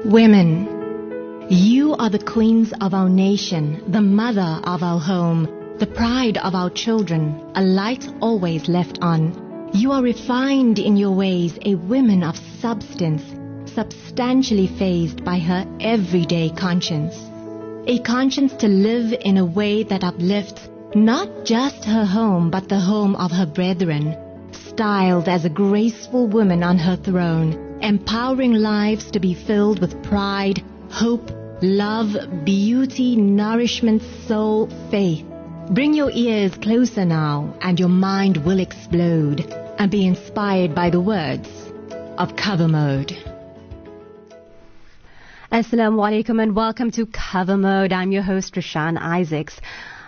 Women, you are the queens of our nation, the mother of our home, the pride of our children, a light always left on. You are refined in your ways, a woman of substance, substantially phased by her everyday conscience. A conscience to live in a way that uplifts not just her home, but the home of her brethren, styled as a graceful woman on her throne, empowering lives to be filled with pride, hope, love, beauty, nourishment, soul, faith. Bring your ears closer now, and your mind will explode and be inspired by the words of Cover Mode. Assalamu alaikum and welcome to Cover Mode. I'm your host, Rashan Isaacs.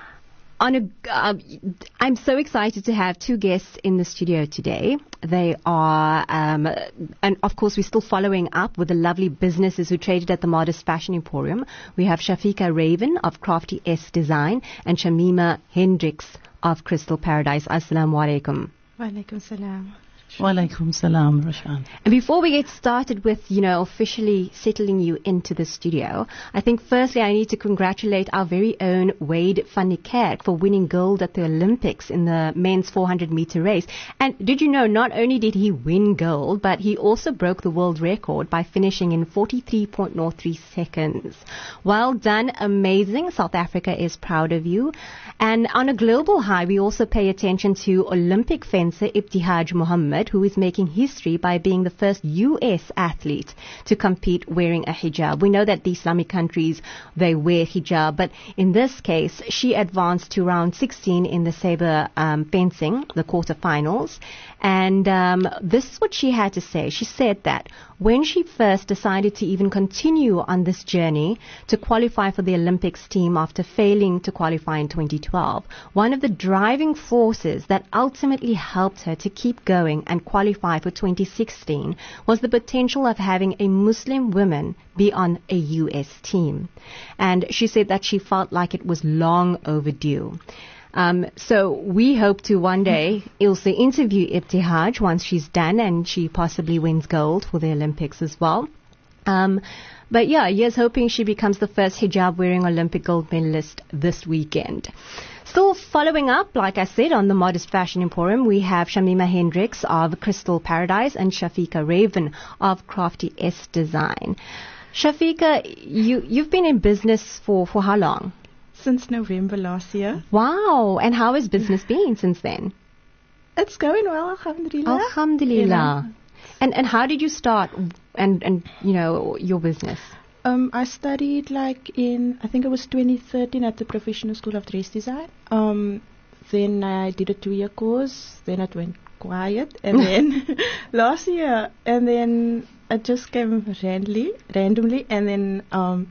I'm so excited to have two guests in the studio today. They are, and of course we're still following up with the lovely businesses who traded at the Modest Fashion Emporium. We have Shafiqa Raven of Crafty S Design and Shamima Hendricks of Crystal Paradise. Assalamu alaikum. Wa alaikum salam. Wa alaikum salam, Rashan. And before we get started with, officially settling you into the studio, I think firstly I need to congratulate our very own Wade van der Kerk for winning gold at the Olympics in the men's 400-meter race. And did you know, not only did he win gold, but he also broke the world record by finishing in 43.03 seconds. Well done, amazing. South Africa is proud of you. And on a global high, we also pay attention to Olympic fencer Ibtihaj Muhammad, who is making history by being the first U.S. athlete to compete wearing a hijab. We know that the Islamic countries, they wear hijab, but in this case, she advanced to round 16 in the saber fencing, the quarterfinals. And this is what she had to say. She said that when she first decided to even continue on this journey to qualify for the Olympics team after failing to qualify in 2012, one of the driving forces that ultimately helped her to keep going and qualify for 2016 was the potential of having a Muslim woman be on a U.S. team. And she said that she felt like it was long overdue. So we hope to one day also interview Ibtihaj once she's done and she possibly wins gold for the Olympics as well. But yeah, here's hoping she becomes the first hijab-wearing Olympic gold medalist this weekend. Still following up, like I said, on the Modest Fashion Emporium, we have Shamima Hendricks of Crystal Paradise and Shafiqa Raven of Crafty S Design. Shafiqa, you've been in business for how long? Since November last year. Wow. And how has business been since then? It's going well, alhamdulillah. Alhamdulillah. And how did you start and your business? I studied I think it was 2013 at the Professional School of Dress Design. Then I did a 2-year course. Then it went quiet. And then last year, and then it just came randomly. And then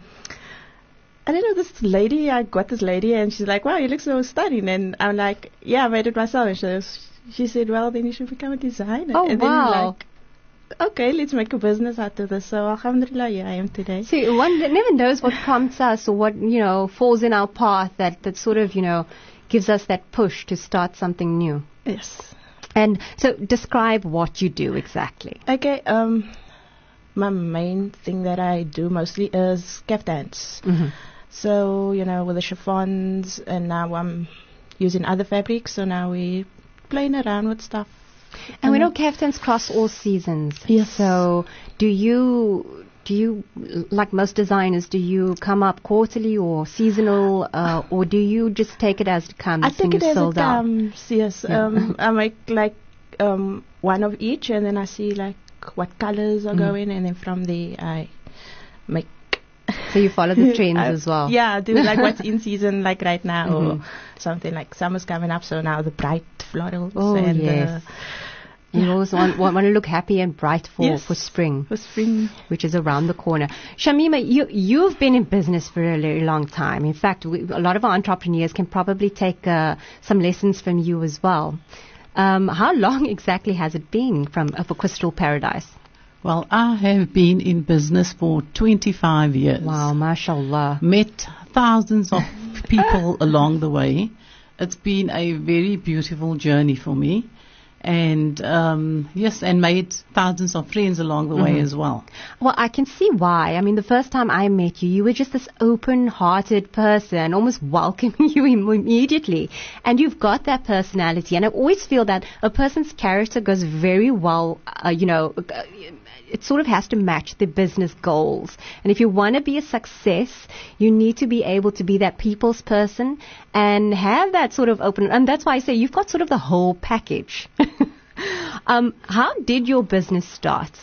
I don't know, I got this lady and she's like, wow, you look so stunning. And I'm like, yeah, I made it myself. And she said, well, then you should become a designer. Oh, and wow. Then okay, let's make a business out of this. So alhamdulillah, here I am today. See, one never knows what prompts us or what, falls in our path that sort of, gives us that push to start something new. Yes. And so describe what you do exactly. Okay, my main thing that I do mostly is kaftans. Mm-hmm. So, with the chiffons, and now I'm using other fabrics, so now we're playing around with stuff. And we know kaftans cross all seasons. Yes. So do you, like most designers, do you come up quarterly or seasonal, or do you just take it as it comes? I take it as it comes, yes. Yeah. I make one of each, and then I see what colors are going, and then from there I make. So you follow the trends as well? Yeah, I do what's in season right now, or something like summer's coming up, so now the bright florals. Oh, and yes. You always want to look happy and bright for spring. For spring. Which is around the corner. Shamima, you've been in business for a very long time. In fact, a lot of our entrepreneurs can probably take some lessons from you as well. How long exactly has it been for Crystal Paradise? Well, I have been in business for 25 years. Wow, mashallah. Met thousands of people along the way. It's been a very beautiful journey for me. and yes, and made thousands of friends along the way as well. Well, I can see why. I mean, the first time I met you, you were just this open-hearted person, almost welcoming you immediately. And you've got that personality. And I always feel that a person's character goes very well, it sort of has to match the business goals. And if you want to be a success, you need to be able to be that people's person and have that sort of open. And that's why I say you've got sort of the whole package. How did your business start?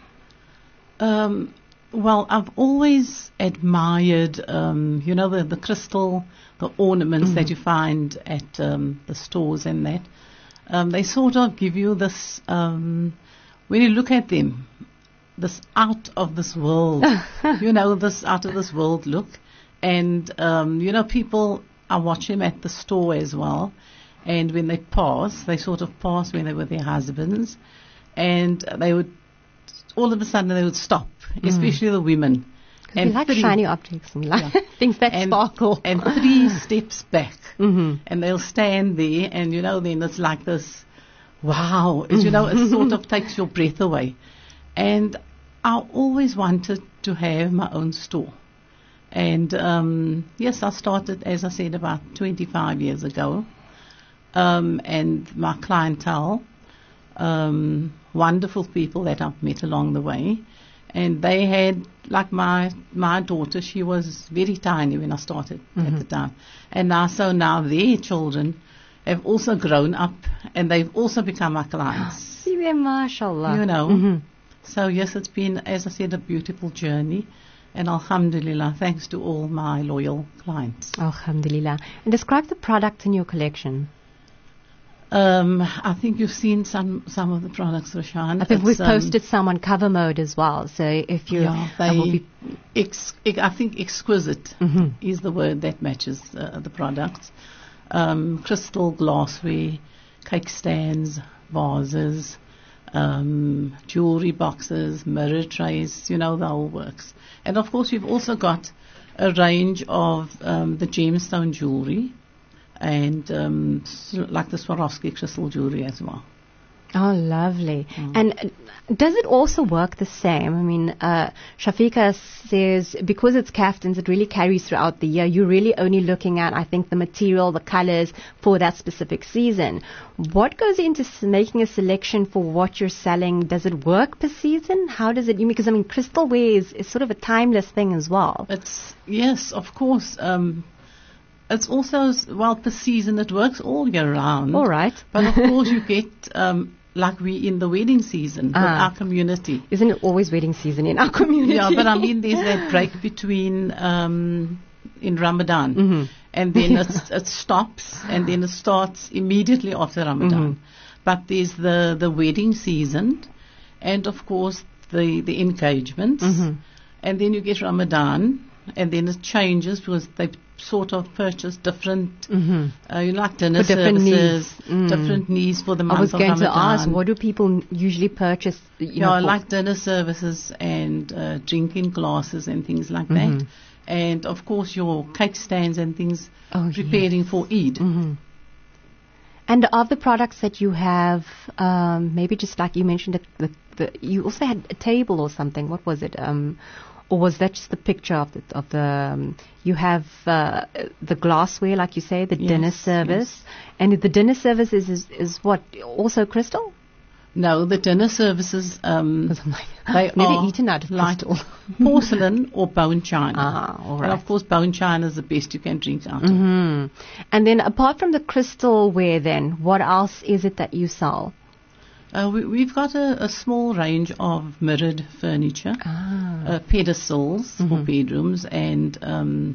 Well, I've always admired, the crystal, the ornaments that you find at the stores and that. They sort of give you this, when you look at them, this out of this world, this out of this world look. And, people are watching at the store as well. And when they pass, they sort of pass when they were their husbands. And they would, all of a sudden they would stop, especially the women. And we like shiny objects. We like things that sparkle. And 3 steps back. And they'll stand there and, then it's like this, wow. It sort of takes your breath away. And I always wanted to have my own store. And, yes, I started, as I said, about 25 years ago. And my clientele, wonderful people that I've met along the way. And they had, like my daughter, she was very tiny when I started at the time. And now their children have also grown up and they've also become my clients. See them, mashallah. So yes, it's been, as I said, a beautiful journey. And alhamdulillah, thanks to all my loyal clients. Alhamdulillah. And describe the product in your collection. I think you've seen some of the products, Roshan. I think we've posted some on Cover Mode as well. So if you, I think exquisite is the word that matches the products. Crystal glassware, cake stands, vases, jewelry boxes, mirror trays, the whole works. And of course, you've also got a range of the gemstone jewelry. And like the Swarovski crystal jewelry as well. Oh, lovely. And does it also work the same? I mean, Shafiqa says because it's kaftans, it really carries throughout the year. You're really only looking at, I think, the material, the colors for that specific season. What goes into making a selection for what you're selling? Does it work per season? How does it? Because, crystal wear is sort of a timeless thing as well. Yes, of course. It's also, per season, it works all year round. All right. But of course you get, like we in the wedding season with our community. Isn't it always wedding season in our community? Yeah, but there's that break between, in Ramadan. And then it stops and then it starts immediately after Ramadan. But there's the wedding season and of course the engagements. And then you get Ramadan and then it changes because they sort of purchase different, like dinner services, different needs for the month of Ramadan. I was going to ask, what do people usually purchase? Like dinner services and drinking glasses and things like that. And of course your cake stands and things preparing for Eid. And of the products that you have, maybe just like you mentioned, you also had a table or something. What was it? Or was that just the picture of the you have the glassware, like you say, the dinner service? And the dinner service is what, also crystal? No, the dinner services, I've never eaten out of crystal. Porcelain or bone china. All right. And of course bone china is the best you can drink out of. And then apart from the crystal ware then, what else is it that you sell? We've got a small range of mirrored furniture, pedestals for bedrooms, and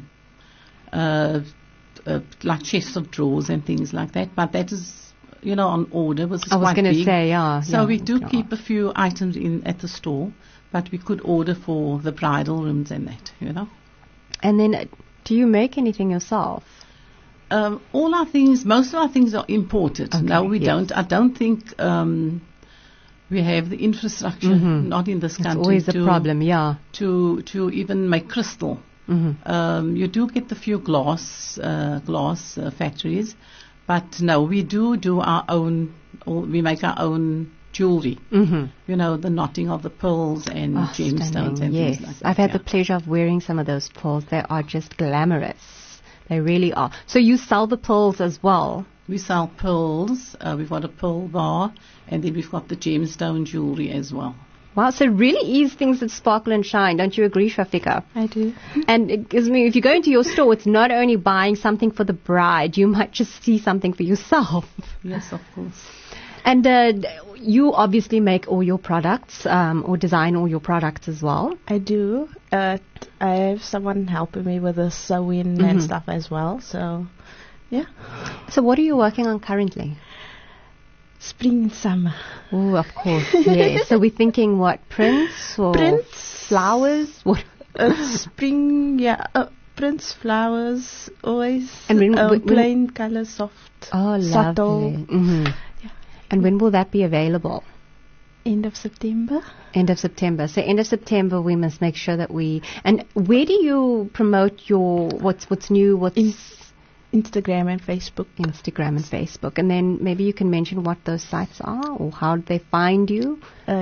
like chests of drawers and things like that. But that is, on order. I was going to say, yeah. So we do keep a few items at the store, but we could order for the bridal rooms and that, And then, do you make anything yourself? Most of our things are imported. Okay, no, we don't. I don't think we have the infrastructure, not in this country. It's always a problem, to even make crystal. You do get the few glass factories, but no, we do our own we make our own jewelry. You know, the knotting of the pearls and gemstones Stunning. and Yes, things like that. I've had the pleasure of wearing some of those pearls. They are just glamorous. They really are. So you sell the pearls as well? We sell pearls. We've got a pearl bar, and then we've got the gemstone jewelry as well. Wow, so it really is things that sparkle and shine. Don't you agree, Shafika? I do. And it gives me, if you go into your store, it's not only buying something for the bride, you might just see something for yourself. Yes, of course. And you obviously make all your products or design all your products as well. I do. I have someone helping me with the sewing and stuff as well. So, yeah. So what are you working on currently? Spring and summer. Oh, of course, yes. So we're thinking what, prints or Prints. flowers? What? Spring, yeah. Prints, flowers, always. And when- plain color, soft, Oh, subtle. lovely. Yeah. And when will that be available? End of September. End of September. So end of September, we must make sure that we. And where do you promote your what's new? What's Instagram and Facebook. Instagram and Facebook? And then maybe you can mention what those sites are or how they find you.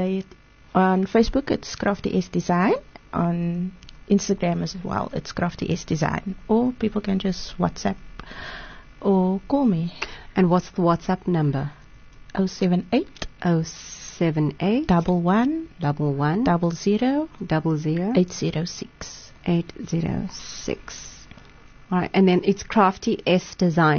On Facebook, it's Crafty S Design. On Instagram as well, it's Crafty S Design. Or people can just WhatsApp or call me. And what's the WhatsApp number? 078 078 11 11 00 00 806. 806. All right, and then it's Crafty S Design,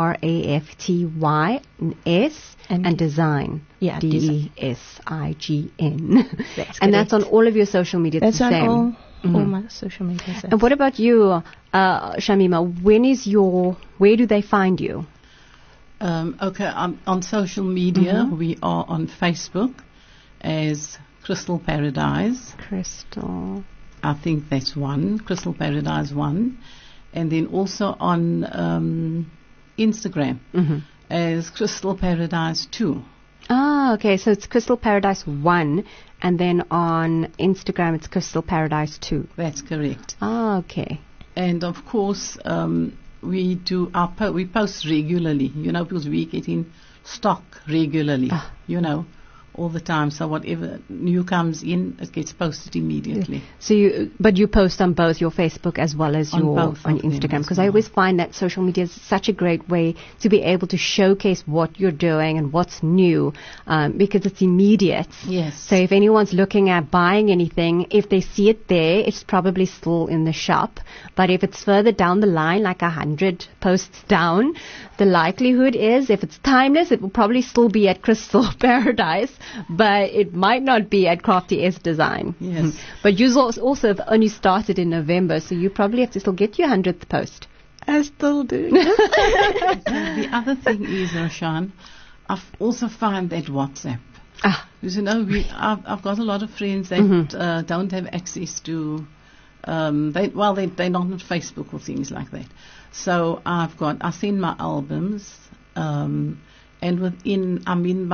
CRAFTY S and Design, Yeah, Design. DESIGN. That's And that's on correct. all of your social media. It's That's the on same. all my social media. And what about you, Shamima? Where do they find you? Okay, on social media, we are on Facebook as Crystal Paradise. Crystal. I think that's one, Crystal Paradise 1. And then also on Instagram as Crystal Paradise 2. Ah, okay. So it's Crystal Paradise 1, and then on Instagram it's Crystal Paradise 2. That's correct. Ah, okay. And of course, we do we post regularly, you know, because we get in stock regularly, you know, all the time. So whatever new comes in, it gets posted immediately. So you post on both your Facebook as well as On your both on of them Instagram, as because I well. always find that social media is such a great way to be able to showcase what you're doing and what's new, because it's immediate. Yes. So if anyone's looking at buying anything, if they see it there, it's probably still in the shop. But if it's further down the line, like 100 posts down, the likelihood is, if it's timeless, it will probably still be at Crystal Paradise, but it might not be at Crafty S Design. Yes. But you also have only started in November, so you probably have to still get your 100th post. I still do. The other thing is, Roshan, I've also found that WhatsApp. Because, you know, I've got a lot of friends that don't have access to, they're not on Facebook or things like that. So I send my albums, and within,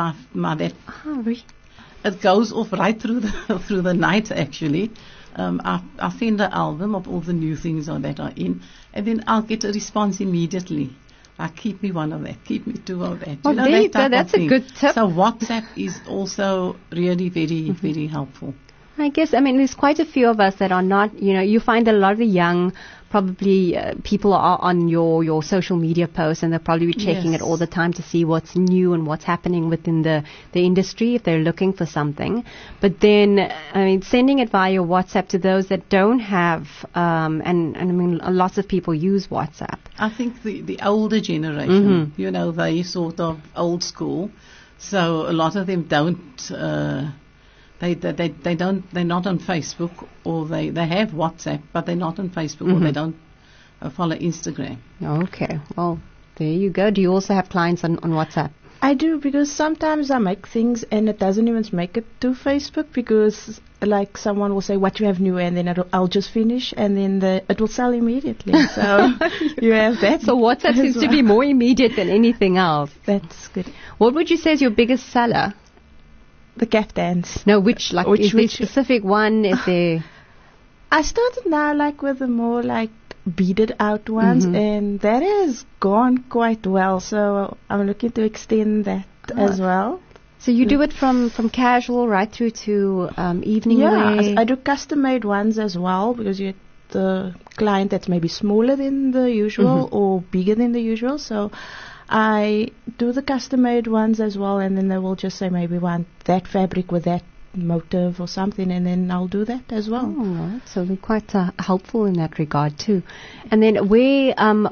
it goes off right through the night actually. I send an album of all the new things that are in, and then I'll get a response immediately. Keep me one of that, keep me two of that. Oh, You know, there you that go. type That's of a thing. good tip. So WhatsApp is also really very, very helpful. I guess, there's quite a few of us that are not, you find that a lot of the young, probably people are on your social media posts, and they'll probably be checking it all the time to see what's new and what's happening within the industry if they're looking for something. But then, sending it via WhatsApp to those that don't have, lots of people use WhatsApp. I think the older generation, they sort of old school, so a lot of them don't. They're not on Facebook, or they have WhatsApp, but they're not on Facebook, or they don't follow Instagram. Okay, well, there you go. Do you also have clients on WhatsApp? I do, because sometimes I make things and it doesn't even make it to Facebook, because like someone will say what you have new, and then I'll just finish, and then it will sell immediately. So you have that. So WhatsApp seems to be more immediate than anything else. That's good. What would you say is your biggest seller? The caftans. No, is there a specific one? Is there? I started now with the more beaded out ones, and that has gone quite well. So I'm looking to extend that. as well. So you do it from casual right through to evening wear? Yeah, I do custom-made ones as well, because you get the client that's maybe smaller than the usual or bigger than the usual. So I do the custom-made ones as well, and then they will just say maybe want that fabric with that motive or something, and then I'll do that as well. Oh, so we're quite helpful in that regard too. And then where,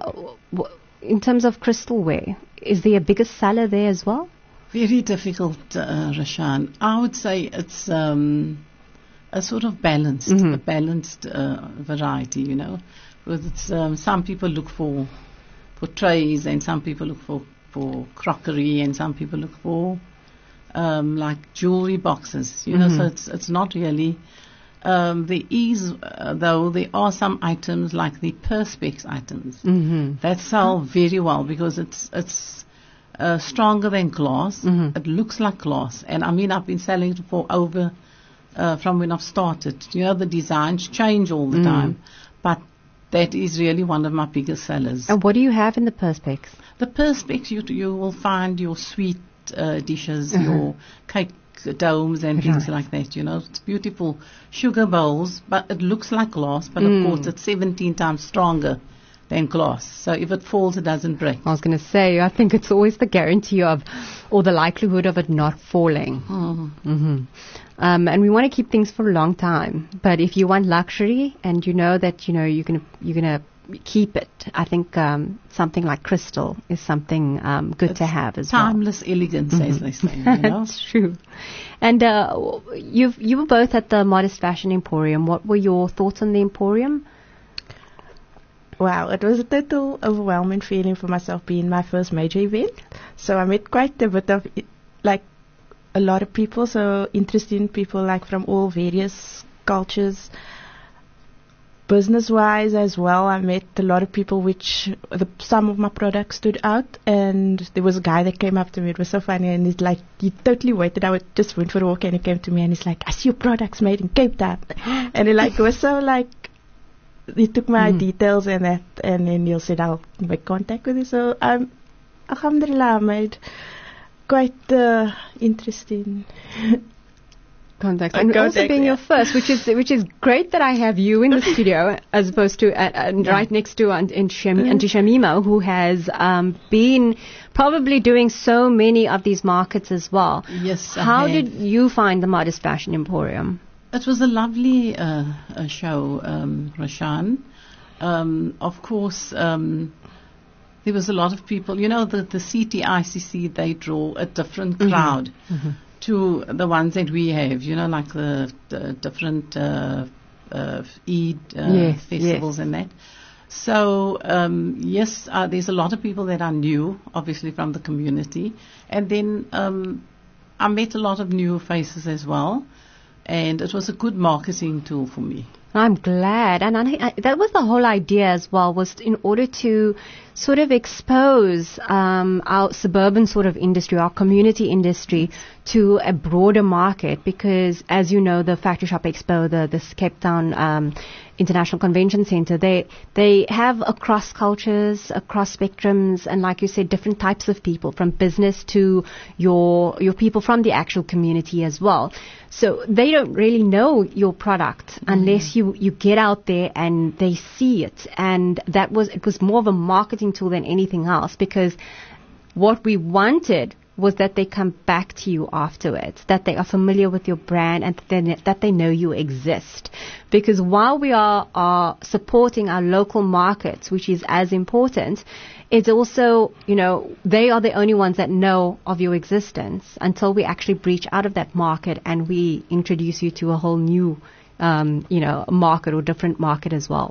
in terms of crystal wear, is there a biggest seller there as well? Very difficult, Rashan. I would say it's a sort of balanced, a balanced variety, you know. Because it's, some people look for trays, and some people look for crockery, and some people look for like jewelry boxes, you know. So it's not really. There is, though, there are some items like the perspex items that sell very well, because it's stronger than glass. It looks like glass, and I mean, I've been selling it for over from when I've started. You know, the designs change all the time, but that is really one of my biggest sellers. And what do you have in the perspex? The perspex, you will find your sweet dishes, your cake domes and things like that, you know. It's beautiful sugar bowls, but it looks like glass, but of course it's 17 times stronger than glass. So if it falls, it doesn't break. I was going to say, I think it's always the guarantee of, or the likelihood of it not falling. And we want to keep things for a long time. But if you want luxury and you know that, you know, you're gonna keep it, I think something like crystal is something good It's to have as timeless elegance, as they say, you know. That's true. And you were both at the Modest Fashion Emporium. What were your thoughts on the Emporium? Wow, it was a total overwhelming feeling for myself, being my first major event. So I met quite a bit of, like, a lot of people, so interesting people, like from all various cultures. Business-wise as well, I met a lot of people which some of my products stood out, and there was a guy that came up to me. It was so funny, and he's like, he totally waited. Just went for a walk, and he came to me, and he's like, I see your products made in Cape Town. And he like was so like, he took my details and that, and then he said I'll make contact with you. So alhamdulillah, I made quite interesting contacts. And also being your first, which is great that I have you in the studio as opposed to right next to Auntie Shamima, who has been probably doing so many of these markets as well. Yes. How did you find the Modest Fashion Emporium? It was a lovely show, Rashan. Of course, there was a lot of people. You know, the CTICC, they draw a different crowd to the ones that we have, you know, like the different Eid festivals and that. So, yes, there's a lot of people that I knew, obviously, from the community. And then I met a lot of new faces as well. And it was a good marketing tool for me. I'm glad. And that was the whole idea as well, was in order to sort of expose our suburban sort of industry, our community industry, to a broader market. Because, as you know, the Factory Shop Expo, the Cape Town International Convention Center, they have across cultures, across spectrums, and like you said, different types of people, from business to your people from the actual community as well. So they don't really know your product unless you get out there and they see it. And it was more of a marketing tool than anything else, because what we wanted was that they come back to you afterwards, that they are familiar with your brand, and that they know you exist. Because while we are supporting our local markets, which is as important, it's also, you know, they are the only ones that know of your existence until we actually breach out of that market and we introduce you to a whole new, market or different market as well.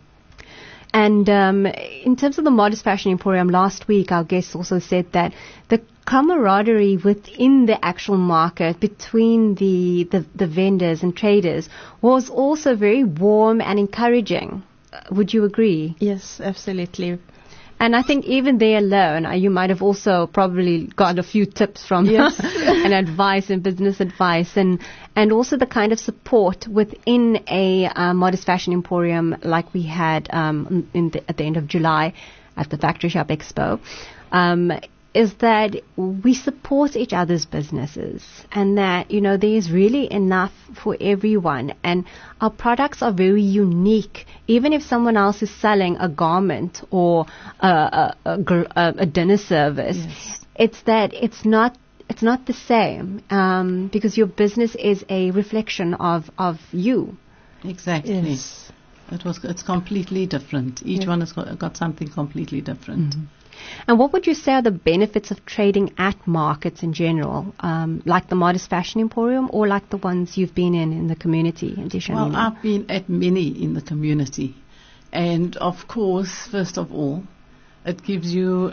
And in terms of the Modest Fashion Emporium, last week our guests also said that the camaraderie within the actual market between the vendors and traders was also very warm and encouraging. Would you agree? Yes, absolutely. And I think even there alone, you might have also probably got a few tips from and advice and business advice, and also the kind of support within a Modest Fashion Emporium like we had at the end of July at the Factory Shop Expo. is that we support each other's businesses, and that, you know, there is really enough for everyone, and our products are very unique. Even if someone else is selling a garment or a dinner service, Yes. it's not the same, because your business is a reflection of you. Exactly. Yes. It's completely different. Each one has got something completely different. And what would you say are the benefits of trading at markets in general, like the Modest Fashion Emporium, or like the ones you've been in the community in Dishani? Well, I've been at many in the community. And of course, first of all, it gives you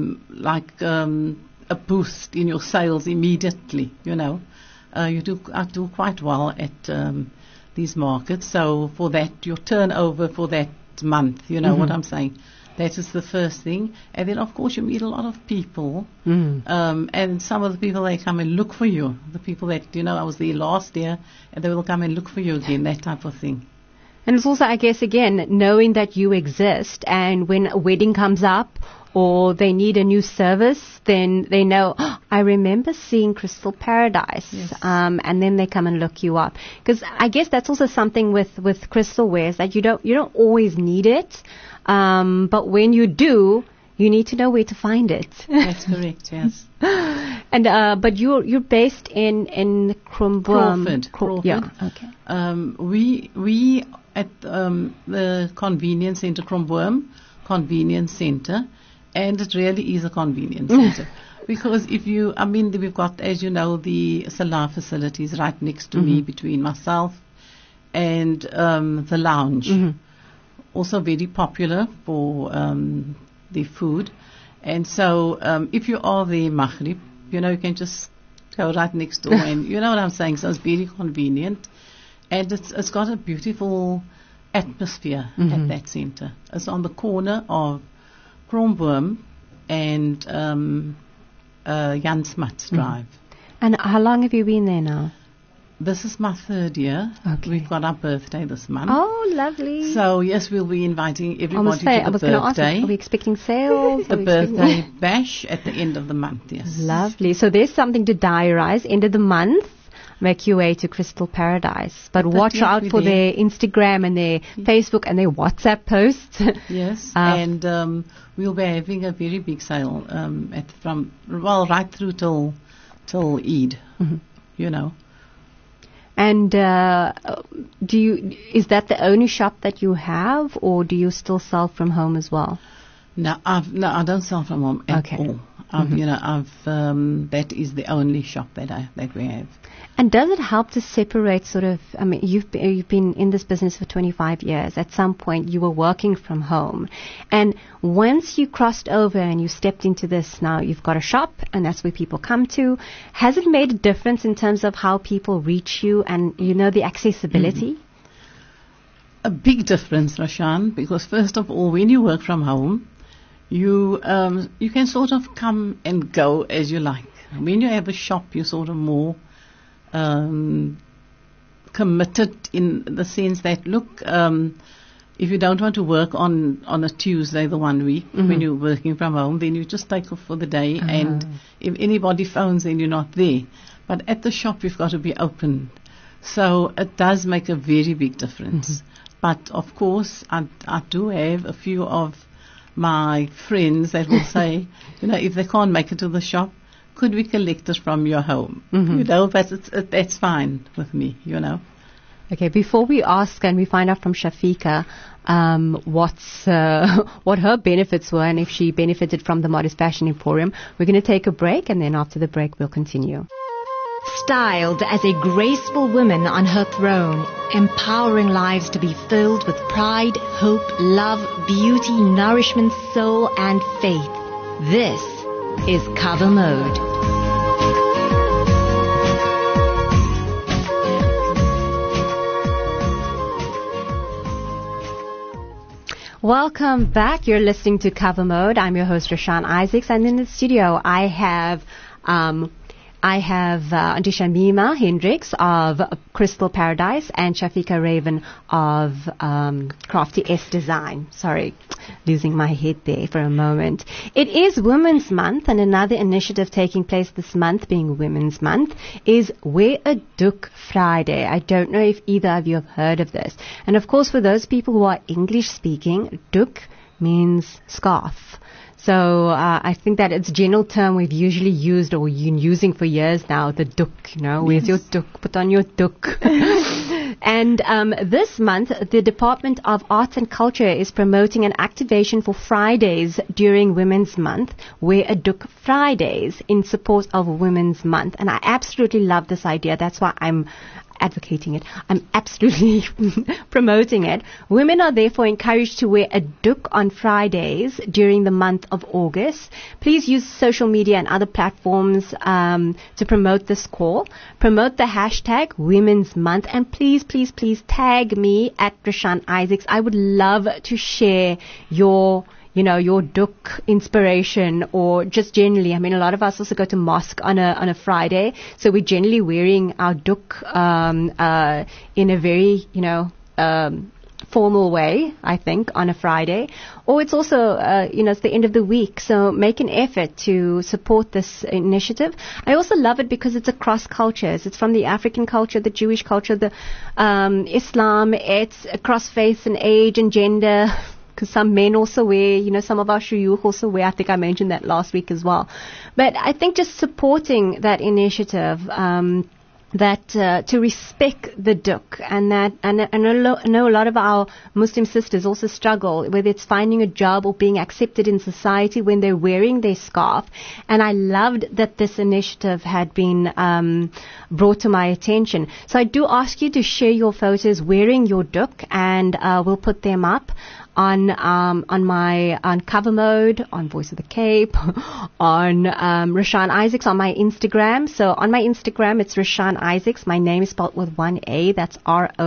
a boost in your sales immediately, you know. I do quite well at these markets. So for that, your turnover for that month, you know what I'm saying? That is the first thing. And then, of course, you meet a lot of people. And some of the people, they come and look for you. The people that, you know, I was there last year, and they will come and look for you again, that type of thing. And it's also, I guess, again, knowing that you exist, and when a wedding comes up or they need a new service, then they know, oh, I remember seeing Crystal Paradise. Yes. And then they come and look you up. Because I guess that's also something with crystal wares, that you don't always need it. But when you do, you need to know where to find it. That's correct, yes. And but you're based in Crawford. Crawford. Yeah. Okay. We at the convenience center, Cromboom Convenience Center, and it really is a convenience center. Because we've got, as you know, the Salah facilities right next to me, between myself and the lounge. Also very popular for the food. And so if you are the Maghrib, you know, you can just go right next door and you know what I'm saying. So it's very convenient. And it's got a beautiful atmosphere at that center. It's on the corner of Cromboom and Jan Smuts Drive. And how long have you been there now? This is my third year. Okay. We've got our birthday this month. Oh, lovely. So, yes, we'll be inviting everybody to I the was going to ask, birthday. are we expecting sales? The Are we expecting- birthday bash at the end of the month, yes. Lovely. So there's something to diarize. End of the month, make your way to Crystal Paradise. But watch yes, out we for do. their Instagram and their Facebook and their WhatsApp posts. Yes, Uh, we'll be having a very big sale right through till Eid, you know. And is that the only shop that you have, or do you still sell from home as well? No, I don't sell from home at Okay. all. That is the only shop that we have. And does it help to separate sort of, I mean, you've been in this business for 25 years. At some point, you were working from home. And once you crossed over and you stepped into this, now you've got a shop, and that's where people come to. Has it made a difference in terms of how people reach you and, you know, the accessibility? A big difference, Rashan, because first of all, when you work from home, you can sort of come and go as you like. When you have a shop, you're sort of more committed in the sense that, look, if you don't want to work on a Tuesday the 1 week when you're working from home, then you just take off for the day, and if anybody phones, then you're not there. But at the shop, you've got to be open. So it does make a very big difference. But of course, I do have a few of my friends that will say, you know, if they can't make it to the shop, could we collect it from your home? You know, but that's fine with me, you know. Okay, before we ask and we find out from Shafiqa what her benefits were and if she benefited from the Modest Fashion Emporium, we're going to take a break, and then after the break we'll continue. Styled as a graceful woman on her throne, empowering lives to be filled with pride, hope, love, beauty, nourishment, soul, and faith. This is Cover Mode. Welcome back. You're listening to Cover Mode. I'm your host, Rashan Isaacs, and in the studio I have I have Auntie Shamima Hendricks of Crystal Paradise and Shafika Raven of Crafty S Design. Sorry, losing my head there for a moment. It is Women's Month, and another initiative taking place this month, being Women's Month, is Wear a Doek Friday. I don't know if either of you have heard of this. And of course, for those people who are English speaking, doek means scarf. So I think that it's a general term we've usually used or been using for years now, the doek, where's your doek? Put on your doek. And this month, the Department of Arts and Culture is promoting an activation for Fridays during Women's Month, Wear a Doek Fridays, in support of Women's Month. And I absolutely love this idea. That's why I'm advocating it. I'm absolutely promoting it. Women are therefore encouraged to wear a doek on Fridays during the month of August. Please use social media and other platforms to promote this call. Promote the hashtag Women's Month, and please tag me at Rashan Isaacs. I would love to share your doek inspiration, or just generally. I mean, a lot of us also go to mosque on a Friday, so we're generally wearing our doek in a very, formal way, I think, on a Friday. Or it's also, it's the end of the week, so make an effort to support this initiative. I also love it because it's across cultures. It's from the African culture, the Jewish culture, the Islam. It's across faith and age and gender. Because some men also wear, some of our shuyukh also wear. I think I mentioned that last week as well. But I think just supporting that initiative, to respect the doek, and I know a lot of our Muslim sisters also struggle, whether it's finding a job or being accepted in society when they're wearing their scarf. And I loved that this initiative had been brought to my attention. So I do ask you to share your photos wearing your doek, and we'll put them up on Cover Mode, on Voice of the Cape, on Rashan Isaacs on my Instagram. So on my Instagram, it's Rashan Isaacs. My name is spelled with one A. That's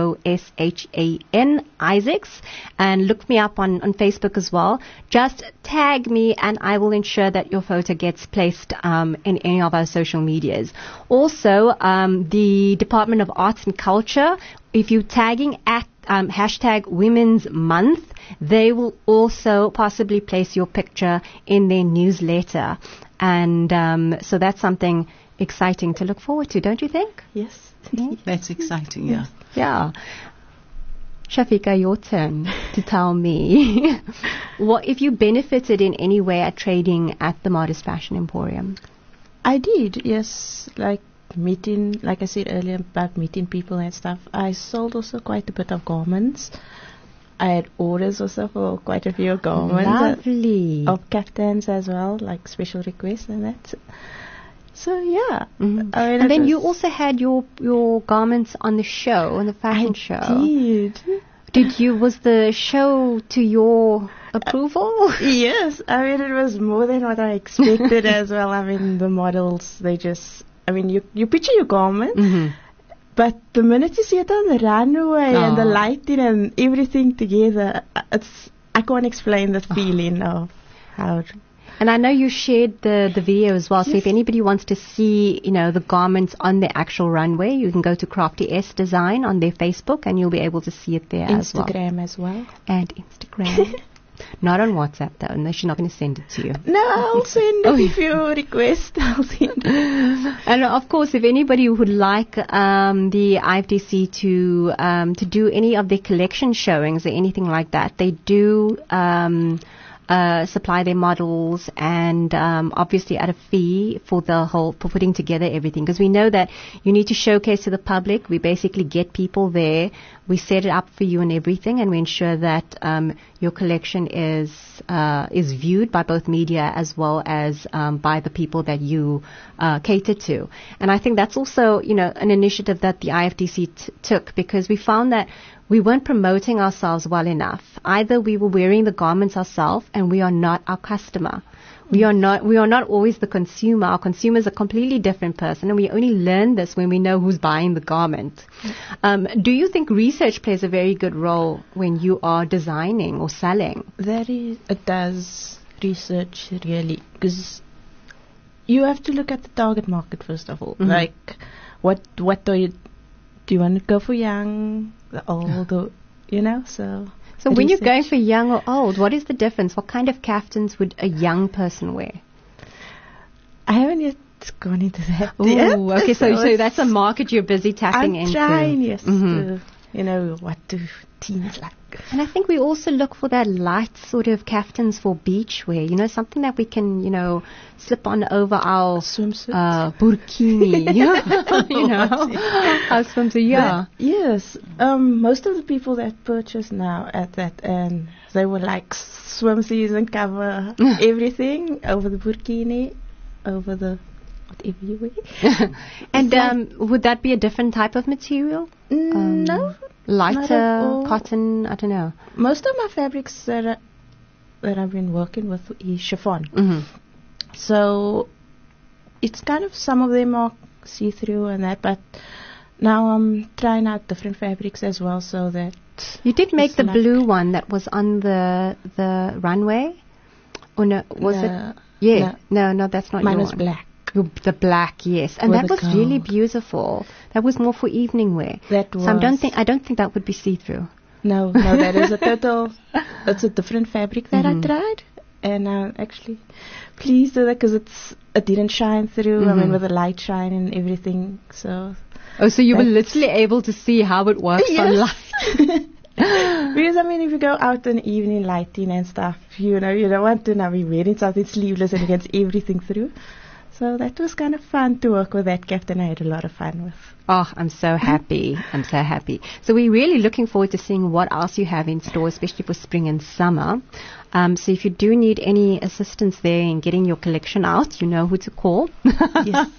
ROSHAN Isaacs. And look me up on Facebook as well. Just tag me, and I will ensure that your photo gets placed in any of our social medias. Also, the Department of Arts and Culture, if you're tagging at hashtag Women's Month, they will also possibly place your picture in their newsletter. And so that's something exciting to look forward to, don't you think? Yes. That's exciting, yeah. Yeah. Shafika, your turn to tell me what if you benefited in any way at trading at the Modest Fashion Emporium. I did, yes. Like I said earlier, about meeting people and stuff. I sold also quite a bit of garments. I had orders also for quite a few garments. Lovely. Of caftans as well, like special requests and that. So yeah. Mm-hmm. And then you also had your garments on the show, on the fashion show. Was the show to your approval? Yes. I mean, it was more than what I expected as well. I mean, the models, you picture your garment, mm-hmm. But the minute you see it on the runway and the lighting and everything together, I can't explain the feeling of how. And I know you shared the video as well. Yes. So if anybody wants to see, the garments on the actual runway, you can go to Crafty S Design on their Facebook, and you'll be able to see it there Instagram as well. And Instagram. Not on WhatsApp, though. No, she's not going to send it to you. No, I'll send it if you request. I'll send it. And of course, if anybody would like the IFDC to do any of their collection showings or anything like that, they do supply their models, and obviously at a fee for putting together everything, because we know that you need to showcase to the public. We basically get people there, we set it up for you and everything, and we ensure that your collection is viewed by both media as well as by the people that you cater to. And I think that's also an initiative that the IFDC took, because we found that we weren't promoting ourselves well enough. Either we were wearing the garments ourselves, and we are not our customer. We are not always the consumer. Our consumer is a completely different person, and we only learn this when we know who's buying the garment. Do you think research plays a very good role when you are designing or selling? It does, research, really, because you have to look at the target market first of all. Like, what do you want to go for young, the old, or, so. So when you're going for young or old, what is the difference? What kind of kaftans would a young person wear? I haven't yet gone into that Ooh, yet. okay, so that's a market you're busy tapping into. I'm trying, yes, what do teens like? And I think we also look for that light sort of kaftans for beach wear, something that we can, slip on over our swimsuit, burkini, our swimsuit, yeah. Yes, most of the people that purchase now at that, and they will like swimsuits and cover everything over the burkini, over the whatever you wear. And would that be a different type of material? No. Lighter, cotton, I don't know. Most of my fabrics that I've been working with is chiffon. So it's kind of, some of them are see-through and that, but now I'm trying out different fabrics as well, so that... You did make the blue one that was on the runway? Or no, was it? Yeah. No, that's not mine your was one. black. The black, yes, and With that was really beautiful. That was more for evening wear. That was. So I don't think that would be see-through. No, that is a total. It's a different fabric that I tried, and I'm actually pleased with it because it didn't shine through. I mean, with the light shine and everything. So. Oh, so you were literally able to see how it works on light. Because, I mean, if you go out in the evening lighting and stuff, you don't want to now be wearing something sleeveless and gets everything through. So that was kind of fun to work with that kaftan. I had a lot of fun with. Oh, I'm so happy. I'm so happy. So we're really looking forward to seeing what else you have in store, especially for spring and summer. So if you do need any assistance there in getting your collection out, you know who to call. Yes.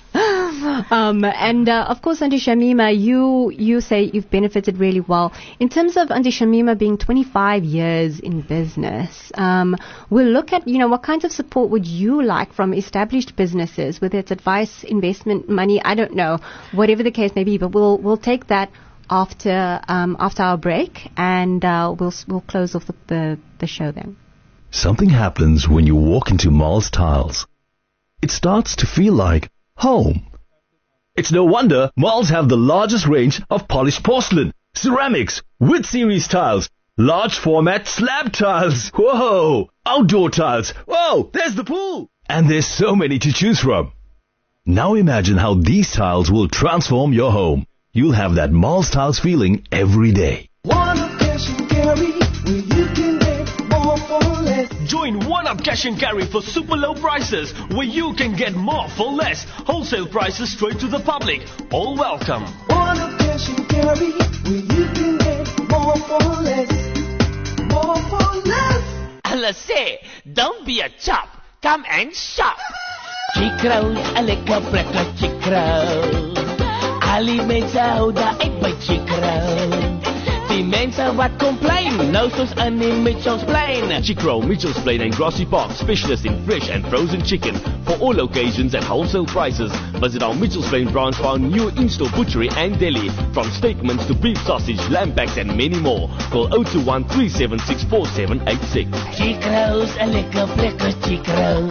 And of course, Auntie Shamima, you say you've benefited really well. In terms of Auntie Shamima being 25 years in business, we'll look at, what kinds of support would you like from established businesses, whether it's advice, investment, money, I don't know, whatever the case may be, but we'll take that after our break, and we'll close off the show then. Something happens when you walk into Marls Tiles. It starts to feel like home. It's no wonder Marls have the largest range of polished porcelain, ceramics, wood series tiles, large format slab tiles, whoa, outdoor tiles, whoa, there's the pool! And there's so many to choose from. Now imagine how these tiles will transform your home. You'll have that Marls Tiles feeling every day. One Up Cash and Carry, where you can get more for less. Join One Up Cash and Carry for super low prices, where you can get more for less. Wholesale prices straight to the public. All welcome. One Up Cash and Carry, where you can get more for less. More for less. Hulle sê, don't be a chop, come and shop. Chikro's, a lekker brekker Chikro. Al die mense hou daar uit by Chikro. Die mense wat complain, nou soos in die Mitchells Plain. Chikro, Mitchells Plain and Grassy Park, specialist in fresh and frozen chicken. For all occasions at wholesale prices. Visit our Mitchells Plain branch for our new in-store butchery and deli. From steak mince to beef sausage, lamb backs and many more. Call 021 376 4786. Chikro's, a lekker brekker Chikro.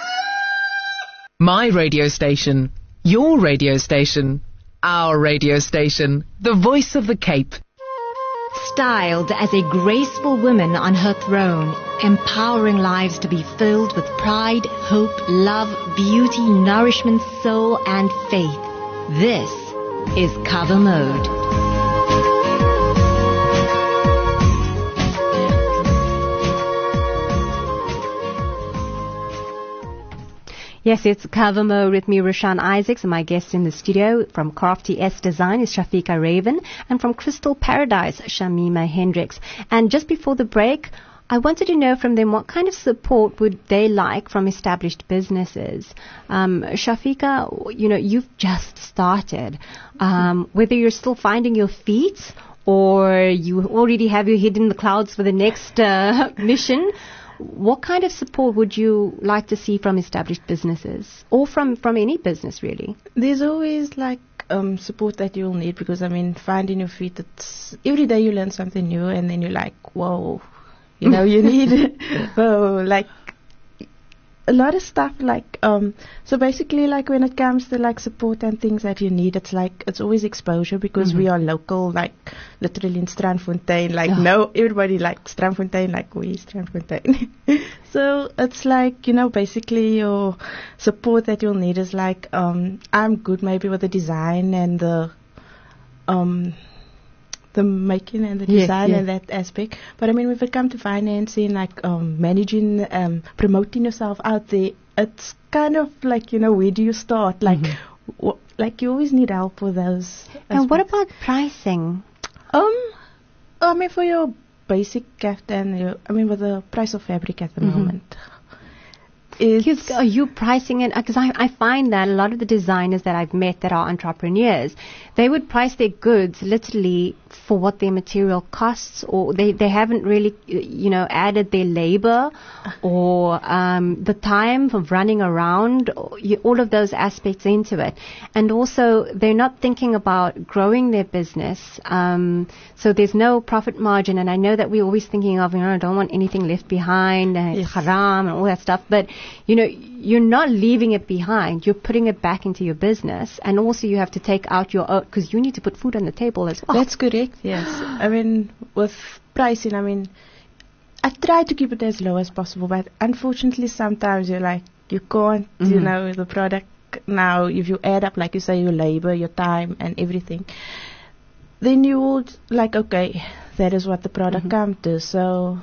My radio station, your radio station, our radio station, the voice of the Cape. Styled as a graceful woman on her throne, empowering lives to be filled with pride, hope, love, beauty, nourishment, soul, and faith. This is Cover Mode. Yes, it's Cover Mode with me, Rashan Isaacs, and my guest in the studio from Crafty S Design is Shafika Raven, and from Crystal Paradise, Shamima Hendricks. And just before the break, I wanted to know from them what kind of support would they like from established businesses. Shafika, you've just started. Whether you're still finding your feet or you already have your head in the clouds for the next mission, what kind of support would you like to see from established businesses, or from any business really? There's always support that you'll need, because finding your feet, it's every day you learn something new, and then you're like, whoa, you need it's a lot of stuff like so basically like when it comes to like support and things that you need, it's like it's always exposure because we are local, like literally in Strandfontein, like no everybody likes Strandfontein, like we Strandfontein. So it's like, you know, basically your support that you'll need is like I'm good maybe with the design and the making and the design and that aspect. But I mean, when it comes to financing, like managing, promoting yourself out there, it's kind of like, you know, where do you start? Like, like you always need help with those. And what about pricing? I mean, for your basic caftan, I mean, with the price of fabric at the moment. Are you pricing it? Because I find that a lot of the designers that I've met that are entrepreneurs, they would price their goods literally for what their material costs, or they haven't really, you know, added their labor or the time of running around, all of those aspects into it. And also, they're not thinking about growing their business. So there's no profit margin. And I know that we're always thinking of, you know, I don't want anything left behind, haram and all that stuff. But, you know, you're not leaving it behind. You're putting it back into your business. And also you have to take out your own, because you need to put food on the table as well. That's correct, yes. I mean, with pricing, I mean, I try to keep it as low as possible. But unfortunately, sometimes you're like, you can't, you know, the product now, if you add up, like you say, your labor, your time and everything, then you would like, okay, that is what the product comes to. So...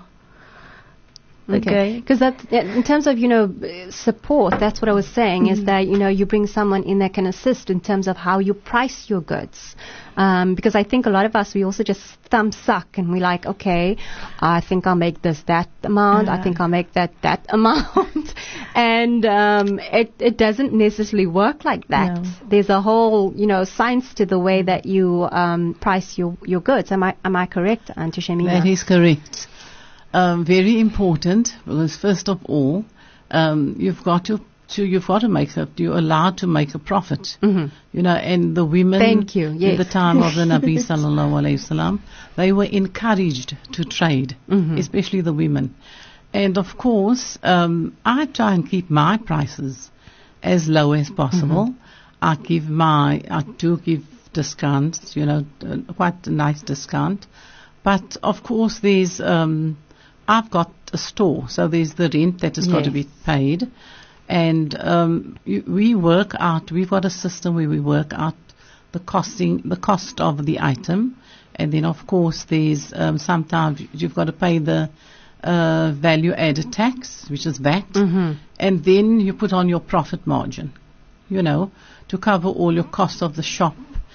Okay, because that in terms of, you know, support, that's what I was saying, is that, you know, you bring someone in that can assist in terms of how you price your goods. Because I think a lot of us, we also just thumb suck and we like, okay, I think I'll make that amount, I think I'll make that amount. And it doesn't necessarily work like that. No. There's a whole, you know, science to the way that you price your goods. Am I correct, Auntie Shamima? That is correct. Very important, because first of all, you've got to make you're allowed to make a profit. You know, and the women in the time of the Nabi sallallahu alayhi wasallam, they were encouraged to trade, especially the women. And of course, I try and keep my prices as low as possible. I do give discounts, you know, quite a nice discount. But of course, there's I've got a store, so there's the rent that has got to be paid. And we work out, we've got a system where we work out the cost of the item. And then, of course, there's sometimes you've got to pay the value added tax, which is VAT. And then you put on your profit margin, you know, to cover all your costs of the shop,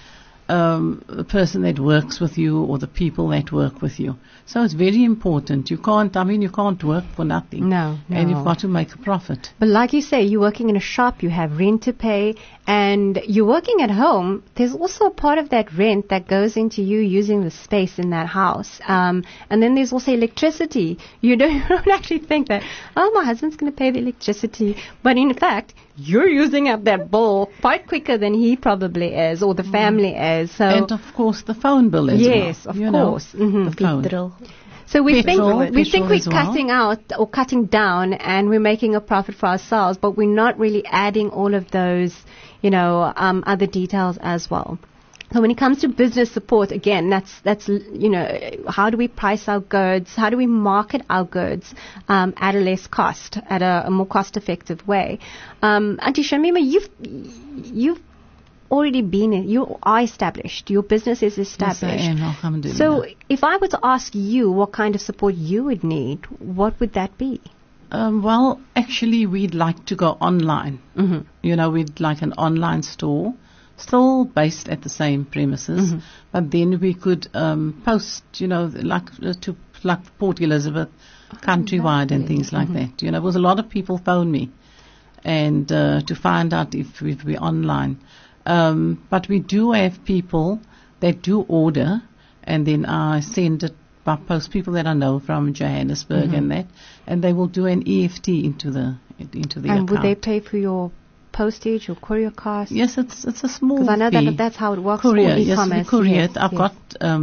the person that works with you or the people that work with you. So it's very important. You can't work for nothing. No. And you've got to make a profit. But like you say, you're working in a shop, you have rent to pay, and you're working at home. There's also a part of that rent that goes into you using the space in that house. And then there's also electricity. You don't actually think that, oh, my husband's going to pay the electricity. But in fact, you're using up that bill quite quicker than he probably is, or the family is. So, and of course the phone bill as well. Yes, of course. The phone. So we think we're cutting out or cutting down, and we're making a profit for ourselves, but we're not really adding all of those, you know, other details as well. So when it comes to business support, again, that's you know, how do we price our goods? How do we market our goods at a less cost, at a more cost-effective way? Auntie Shamima, you've already you are established. Your business is established. Yes, I am, alhamdulillah. So if I were to ask you what kind of support you would need, what would that be? Well, actually, we'd like to go online. You know, we'd like an online store, still based at the same premises, but then we could post, you know, like Port Elizabeth, countrywide and things like that. You know, because a lot of people phone me and to find out if we're online. But we do have people that do order, and then I send it by post, people that I know from Johannesburg and that, and they will do an EFT into the account. And would they pay for your postage or courier costs? Yes, it's a small fee. Because I know that's how it works courier, for e-commerce. Yes, courier. I've got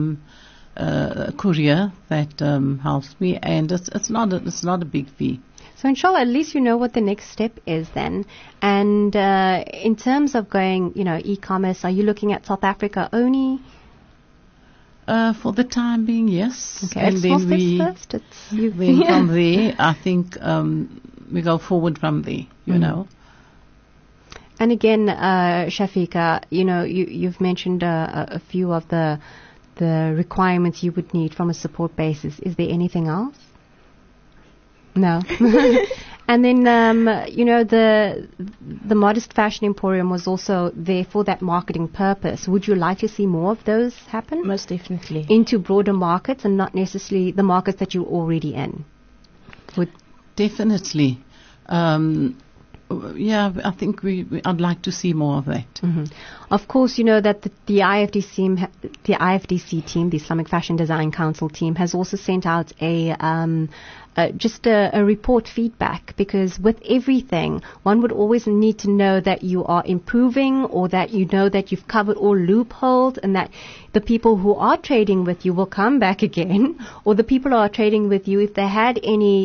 a courier that helps me, and it's not a big fee. So inshallah, at least you know what the next step is then. And in terms of going, e-commerce, are you looking at South Africa only? For the time being, yes. Okay, And then first. Then from there, I think we go forward from there, you know. And again, Shafiqa, you've mentioned a few of the requirements you would need from a support basis. Is there anything else? No. And then, the Modest Fashion Emporium was also there for that marketing purpose. Would you like to see more of those happen? Most definitely. Into broader markets and not necessarily the markets that you're already in? Definitely. I think I'd like to see more of that. Mm-hmm. Of course, you know that the IFDC team, the Islamic Fashion Design Council team, has also sent out just a report feedback, because with everything, one would always need to know that you are improving, or that you know that you've covered all loopholes, and that the people who are trading with you will come back again, or the people who are trading with you, if they had any,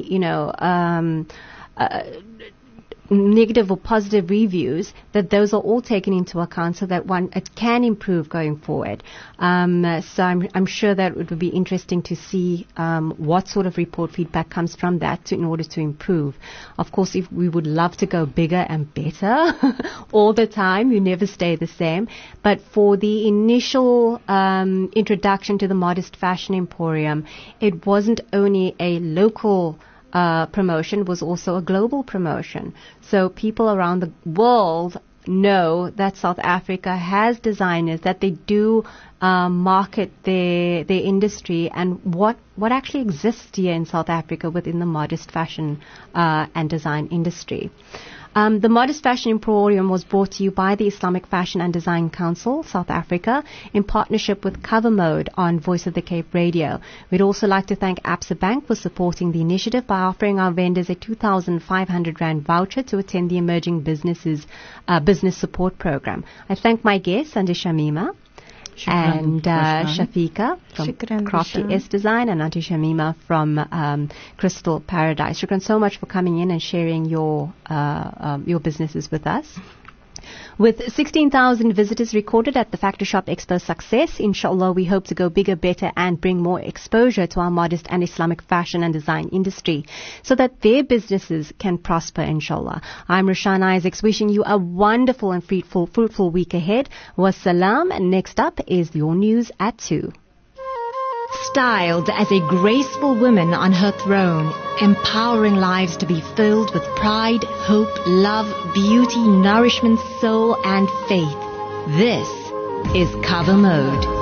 negative or positive reviews, that those are all taken into account so that it can improve going forward. So I'm sure that it would be interesting to see what sort of report feedback comes from that in order to improve. Of course, if we would love to go bigger and better all the time, you never stay the same. But for the initial introduction to the Modest Fashion Emporium, it wasn't only a local promotion, was also a global promotion. So people around the world know that South Africa has designers, that they do market their industry, and what actually exists here in South Africa within the modest fashion and design industry. The Modest Fashion Emporium was brought to you by the Islamic Fashion and Design Council, South Africa, in partnership with Cover Mode on Voice of the Cape Radio. We'd also like to thank Absa Bank for supporting the initiative by offering our vendors a 2,500 Rand voucher to attend the Emerging Business Support Program. I thank my guests, Auntie Shamima and Shafiqa from Crafty S Design, and Auntie Shamima from Crystal Paradise. Shukran so much for coming in and sharing your businesses with us. With 16,000 visitors recorded at the Factory Shop Expo success, inshallah, we hope to go bigger, better, and bring more exposure to our modest and Islamic fashion and design industry so that their businesses can prosper, inshallah. I'm Rashan Isaacs, wishing you a wonderful and fruitful week ahead. Wassalam. And next up is your news at 2. Styled as a graceful woman on her throne, empowering lives to be filled with pride, hope, love, beauty, nourishment, soul, and faith. This is Cover Mode.